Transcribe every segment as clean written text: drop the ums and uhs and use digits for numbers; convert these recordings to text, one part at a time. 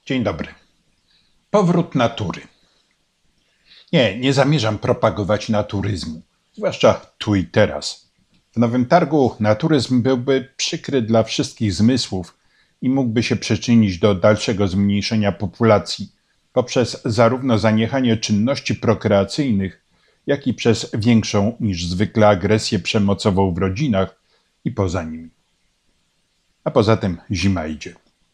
Dzień dobry. Powrót natury. Nie zamierzam propagować naturyzmu, zwłaszcza tu i teraz. W Nowym Targu naturyzm byłby przykry dla wszystkich zmysłów i mógłby się przyczynić do dalszego zmniejszenia populacji poprzez zarówno zaniechanie czynności prokreacyjnych, jak i przez większą niż zwykle agresję przemocową w rodzinach i poza nimi. A poza tym zima idzie.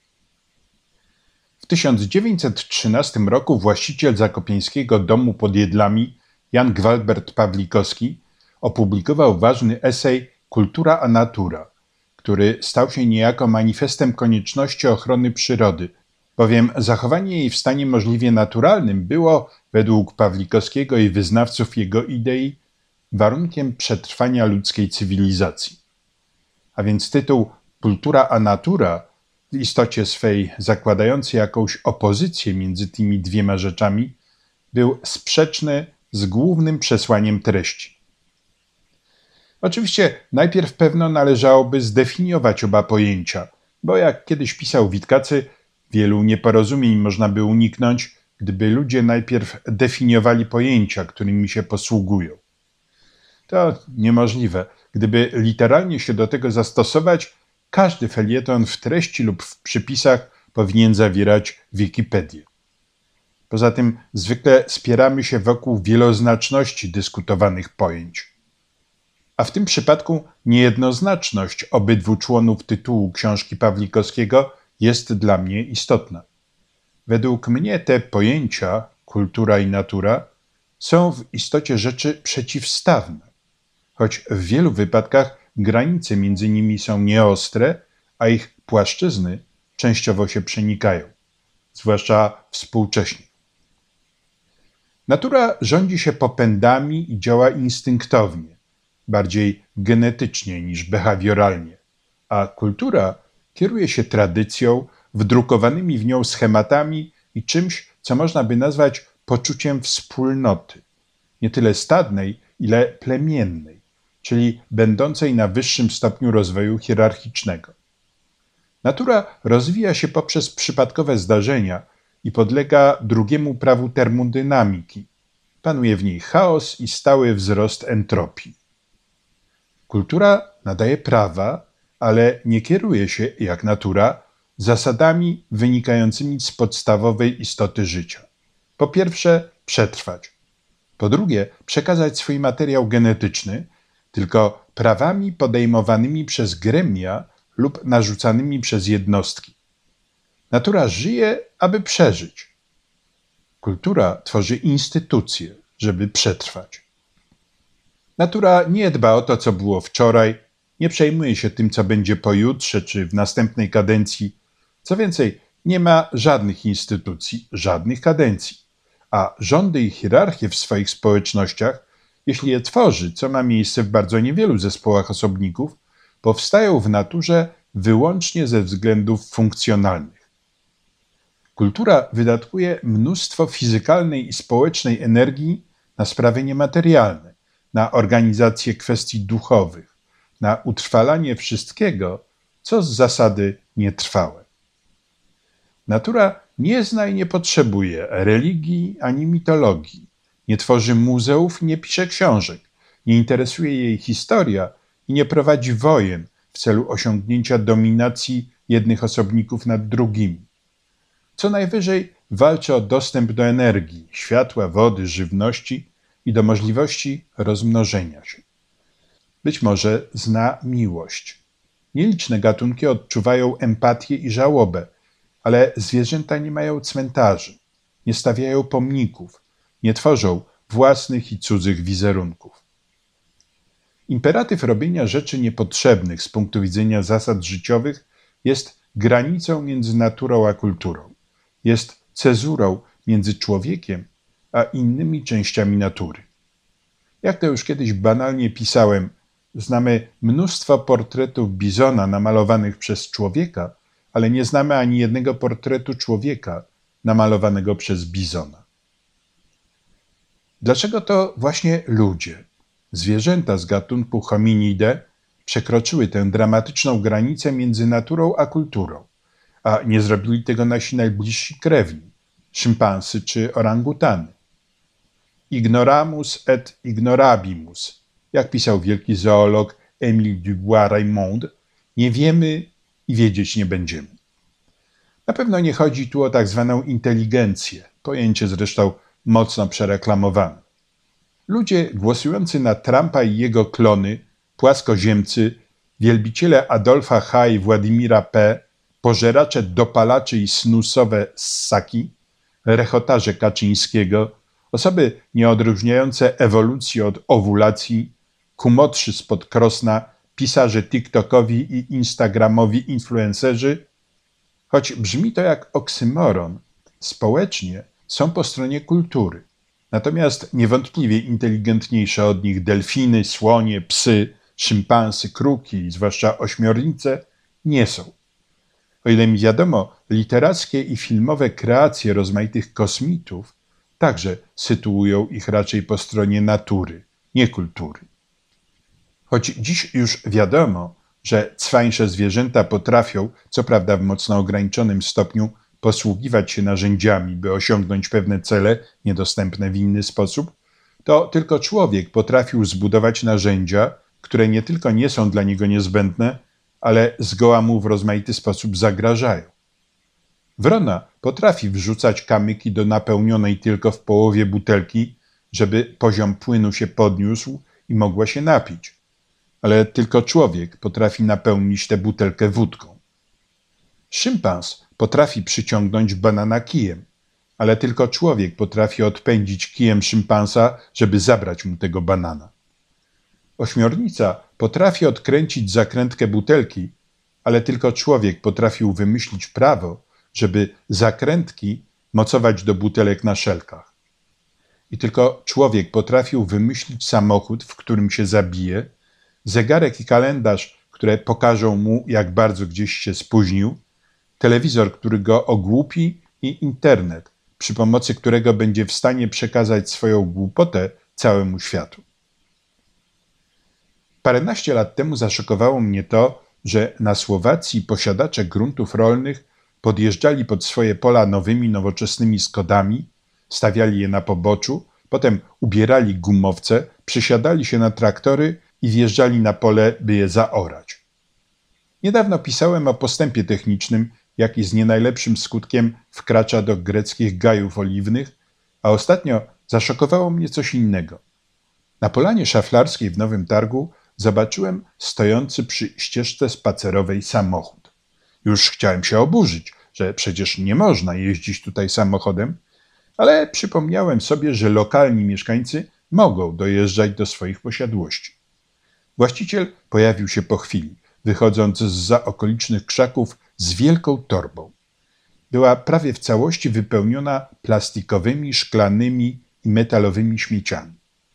W 1913 roku właściciel zakopieńskiego domu pod Jedlami, Jan Gwalbert Pawlikowski, opublikował ważny esej „Kultura a natura”, który stał się niejako manifestem konieczności ochrony przyrody, bowiem zachowanie jej w stanie możliwie naturalnym było, według Pawlikowskiego i wyznawców jego idei, warunkiem przetrwania ludzkiej cywilizacji. A więc tytuł „Kultura a natura”, w istocie swej zakładający jakąś opozycję między tymi dwiema rzeczami, był sprzeczny z głównym przesłaniem treści. Oczywiście najpierw pewno należałoby zdefiniować oba pojęcia, bo jak kiedyś pisał Witkacy, wielu nieporozumień można by uniknąć, gdyby ludzie najpierw definiowali pojęcia, którymi się posługują. To niemożliwe. Gdyby literalnie się do tego zastosować, każdy felieton w treści lub w przypisach powinien zawierać Wikipedię. Poza tym zwykle spieramy się wokół wieloznaczności dyskutowanych pojęć. A w tym przypadku niejednoznaczność obydwu członów tytułu książki Pawlikowskiego jest dla mnie istotna. Według mnie te pojęcia, kultura i natura, są w istocie rzeczy przeciwstawne, choć w wielu wypadkach granice między nimi są nieostre, a ich płaszczyzny częściowo się przenikają, zwłaszcza współcześnie. Natura rządzi się popędami i działa instynktownie, bardziej genetycznie niż behawioralnie, a kultura kieruje się tradycją, wdrukowanymi w nią schematami i czymś, co można by nazwać poczuciem wspólnoty, nie tyle stadnej, ile plemiennej, czyli będącej na wyższym stopniu rozwoju hierarchicznego. Natura rozwija się poprzez przypadkowe zdarzenia i podlega drugiemu prawu termodynamiki. Panuje w niej chaos i stały wzrost entropii. Kultura nadaje prawa, ale nie kieruje się, jak natura, zasadami wynikającymi z podstawowej istoty życia. Po pierwsze, przetrwać. Po drugie, przekazać swój materiał genetyczny, tylko prawami podejmowanymi przez gremia lub narzucanymi przez jednostki. Natura żyje, aby przeżyć. Kultura tworzy instytucje, żeby przetrwać. Natura nie dba o to, co było wczoraj, nie przejmuje się tym, co będzie pojutrze czy w następnej kadencji. Co więcej, nie ma żadnych instytucji, żadnych kadencji, a rządy i hierarchie w swoich społecznościach, jeśli je tworzy, co ma miejsce w bardzo niewielu zespołach osobników, powstają w naturze wyłącznie ze względów funkcjonalnych. Kultura wydatkuje mnóstwo fizykalnej i społecznej energii na sprawy niematerialne, na organizację kwestii duchowych, na utrwalanie wszystkiego, co z zasady nietrwałe. Natura nie zna i nie potrzebuje religii ani mitologii, nie tworzy muzeów i nie pisze książek, nie interesuje jej historia i nie prowadzi wojen w celu osiągnięcia dominacji jednych osobników nad drugimi. Co najwyżej walczy o dostęp do energii, światła, wody, żywności i do możliwości rozmnożenia się. Być może zna miłość. Nieliczne gatunki odczuwają empatię i żałobę, ale zwierzęta nie mają cmentarzy, nie stawiają pomników, nie tworzą własnych i cudzych wizerunków. Imperatyw robienia rzeczy niepotrzebnych z punktu widzenia zasad życiowych jest granicą między naturą a kulturą. Jest cezurą między człowiekiem a innymi częściami natury. Jak to już kiedyś banalnie pisałem, znamy mnóstwo portretów bizona namalowanych przez człowieka, ale nie znamy ani jednego portretu człowieka namalowanego przez bizona. Dlaczego to właśnie ludzie, zwierzęta z gatunku Hominidae, przekroczyły tę dramatyczną granicę między naturą a kulturą, a nie zrobili tego nasi najbliżsi krewni, szympansy czy orangutany. Ignoramus et ignorabimus, jak pisał wielki zoolog Émile Dubois-Reymond, nie wiemy i wiedzieć nie będziemy. Na pewno nie chodzi tu o tak zwaną inteligencję, pojęcie zresztą mocno przereklamowane. Ludzie głosujący na Trumpa i jego klony, płaskoziemcy, wielbiciele Adolfa H. i Władimira P., pożeracze dopalaczy i snusowe ssaki, rechotarze Kaczyńskiego, osoby nieodróżniające ewolucji od owulacji, kumotrzy spod Krosna, pisarze TikTokowi i instagramowi influencerzy, choć brzmi to jak oksymoron, społecznie są po stronie kultury. Natomiast niewątpliwie inteligentniejsze od nich delfiny, słonie, psy, szympansy, kruki i zwłaszcza ośmiornice nie są. O ile mi wiadomo, literackie i filmowe kreacje rozmaitych kosmitów także sytuują ich raczej po stronie natury, nie kultury. Choć dziś już wiadomo, że cwańsze zwierzęta potrafią, co prawda w mocno ograniczonym stopniu, posługiwać się narzędziami, by osiągnąć pewne cele niedostępne w inny sposób, to tylko człowiek potrafił zbudować narzędzia, które nie tylko nie są dla niego niezbędne, ale zgoła mu w rozmaity sposób zagrażają. Wrona potrafi wrzucać kamyki do napełnionej tylko w połowie butelki, żeby poziom płynu się podniósł i mogła się napić. Ale tylko człowiek potrafi napełnić tę butelkę wódką. Szympans potrafi przyciągnąć banana kijem, ale tylko człowiek potrafi odpędzić kijem szympansa, żeby zabrać mu tego banana. Ośmiornica potrafi odkręcić zakrętkę butelki, ale tylko człowiek potrafił wymyślić prawo, żeby zakrętki mocować do butelek na szelkach. I tylko człowiek potrafił wymyślić samochód, w którym się zabije, zegarek i kalendarz, które pokażą mu, jak bardzo gdzieś się spóźnił, telewizor, który go ogłupi i internet, przy pomocy którego będzie w stanie przekazać swoją głupotę całemu światu. Paręnaście lat temu zaszokowało mnie to, że na Słowacji posiadacze gruntów rolnych podjeżdżali pod swoje pola nowymi, nowoczesnymi Skodami, stawiali je na poboczu, potem ubierali gumowce, przesiadali się na traktory i wjeżdżali na pole, by je zaorać. Niedawno pisałem o postępie technicznym, jaki z nie najlepszym skutkiem wkracza do greckich gajów oliwnych, a ostatnio zaszokowało mnie coś innego. Na polanie szaflarskiej w Nowym Targu zobaczyłem stojący przy ścieżce spacerowej samochód. Już chciałem się oburzyć, że przecież nie można jeździć tutaj samochodem, ale przypomniałem sobie, że lokalni mieszkańcy mogą dojeżdżać do swoich posiadłości. Właściciel pojawił się po chwili, wychodząc zza okolicznych krzaków z wielką torbą. Była prawie w całości wypełniona plastikowymi, szklanymi i metalowymi śmieciami.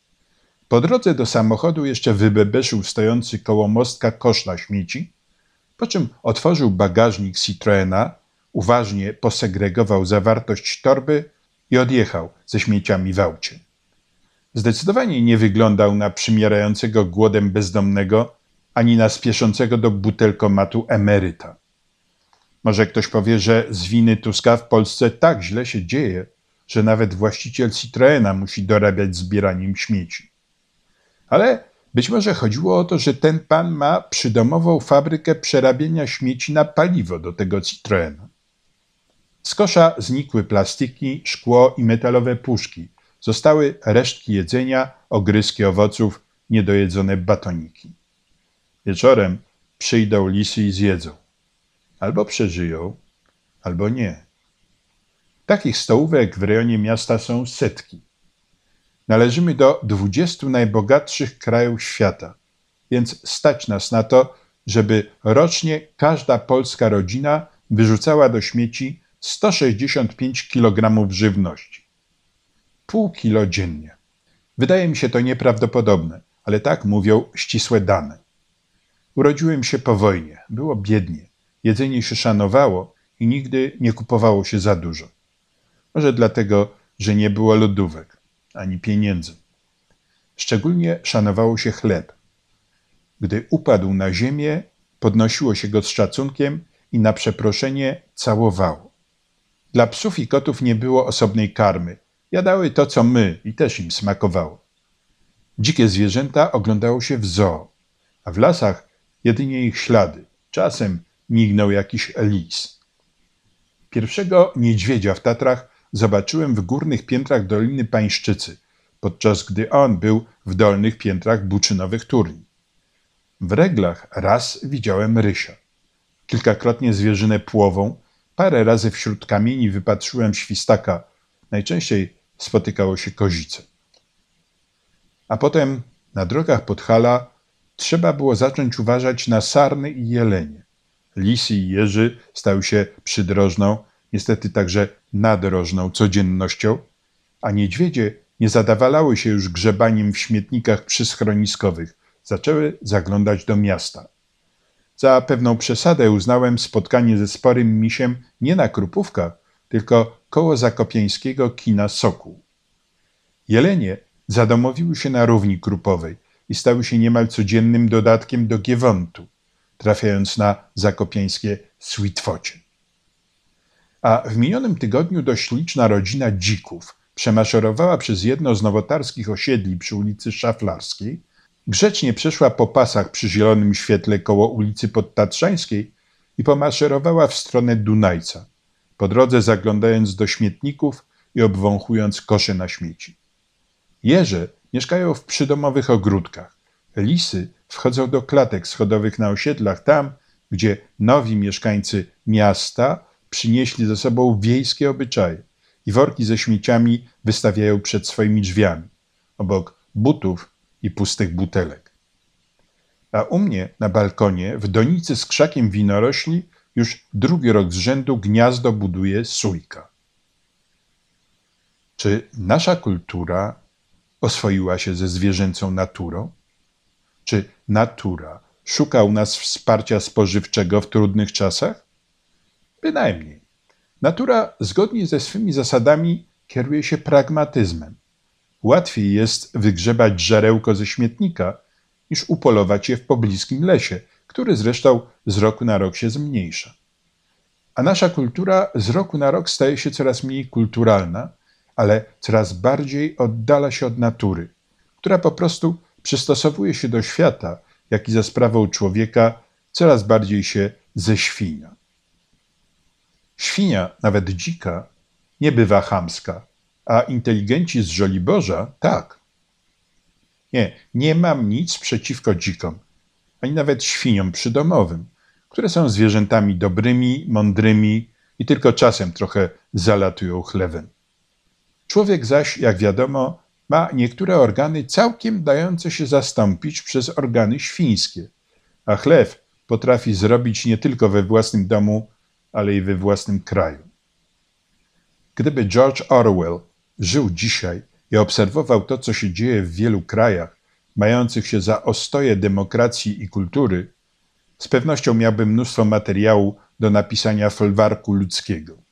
Po drodze do samochodu jeszcze wybebeszył stojący koło mostka kosz na śmieci, po czym otworzył bagażnik Citroena, uważnie posegregował zawartość torby i odjechał ze śmieciami w aucie. Zdecydowanie nie wyglądał na przymierającego głodem bezdomnego, ani na spieszącego do butelkomatu emeryta. Może ktoś powie, że z winy Tuska w Polsce tak źle się dzieje, że nawet właściciel Citroena musi dorabiać zbieraniem śmieci. Ale być może chodziło o to, że ten pan ma przydomową fabrykę przerabiania śmieci na paliwo do tego Citroena. Z kosza znikły plastiki, szkło i metalowe puszki. Zostały resztki jedzenia, ogryzki owoców, niedojedzone batoniki. Wieczorem przyjdą lisy i zjedzą. Albo przeżyją, albo nie. Takich stołówek w rejonie miasta są setki. Należymy do 20 najbogatszych krajów świata, więc stać nas na to, żeby rocznie każda polska rodzina wyrzucała do śmieci 165 kg żywności. Pół kilo dziennie. Wydaje mi się to nieprawdopodobne, ale tak mówią ścisłe dane. Urodziłem się po wojnie, było biednie, jedzenie się szanowało i nigdy nie kupowało się za dużo. Może dlatego, że nie było lodówek, ani pieniędzy. Szczególnie szanowało się chleb. Gdy upadł na ziemię, podnosiło się go z szacunkiem i na przeproszenie całowało. Dla psów i kotów nie było osobnej karmy. Jadały to, co my i też im smakowało. Dzikie zwierzęta oglądało się w zoo, a w lasach jedynie ich ślady. Czasem mignął jakiś lis. Pierwszego niedźwiedzia w Tatrach zobaczyłem w górnych piętrach Doliny Pańszczycy, podczas gdy on był w dolnych piętrach Buczynowych Turni. W Reglach raz widziałem rysia. Kilkakrotnie zwierzynę płową, parę razy wśród kamieni wypatrzyłem świstaka. Najczęściej spotykało się kozice. A potem na drogach Podhala trzeba było zacząć uważać na sarny i jelenie. Lisy i jeży stały się przydrożną, niestety także nadrożną codziennością, a niedźwiedzie nie zadawalały się już grzebaniem w śmietnikach przyschroniskowych, zaczęły zaglądać do miasta. Za pewną przesadę uznałem spotkanie ze sporym misiem nie na Krupówkach, tylko koło zakopiańskiego kina Sokół. Jelenie zadomowiły się na równi Krupowej i stały się niemal codziennym dodatkiem do Giewontu, trafiając na zakopiańskie Sweetfocie. A w minionym tygodniu dość liczna rodzina dzików przemaszerowała przez jedno z nowotarskich osiedli przy ulicy Szaflarskiej, grzecznie przeszła po pasach przy zielonym świetle koło ulicy Podtatrzańskiej i pomaszerowała w stronę Dunajca, po drodze zaglądając do śmietników i obwąchując kosze na śmieci. Jeże mieszkają w przydomowych ogródkach. Lisy wchodzą do klatek schodowych na osiedlach tam, gdzie nowi mieszkańcy miasta przynieśli ze sobą wiejskie obyczaje i worki ze śmieciami wystawiają przed swoimi drzwiami, obok butów i pustych butelek. A u mnie na balkonie w donicy z krzakiem winorośli już drugi rok z rzędu gniazdo buduje sójka. Czy nasza kultura oswoiła się ze zwierzęcą naturą? Czy natura szuka u nas wsparcia spożywczego w trudnych czasach? Bynajmniej. Natura zgodnie ze swymi zasadami kieruje się pragmatyzmem. Łatwiej jest wygrzebać żarełko ze śmietnika, niż upolować je w pobliskim lesie, który zresztą z roku na rok się zmniejsza. A nasza kultura z roku na rok staje się coraz mniej kulturalna, ale coraz bardziej oddala się od natury, która po prostu przystosowuje się do świata, jak i za sprawą człowieka coraz bardziej się ześwina. Świnia, nawet dzika, nie bywa chamska, a inteligenci z Żoliborza tak. Nie mam nic przeciwko dzikom, ani nawet świniom przydomowym, które są zwierzętami dobrymi, mądrymi i tylko czasem trochę zalatują chlewem. Człowiek zaś, jak wiadomo, ma niektóre organy całkiem dające się zastąpić przez organy świńskie, a chlew potrafi zrobić nie tylko we własnym domu, ale i we własnym kraju. Gdyby George Orwell żył dzisiaj i obserwował to, co się dzieje w wielu krajach mających się za ostoje demokracji i kultury, z pewnością miałby mnóstwo materiału do napisania folwarku ludzkiego.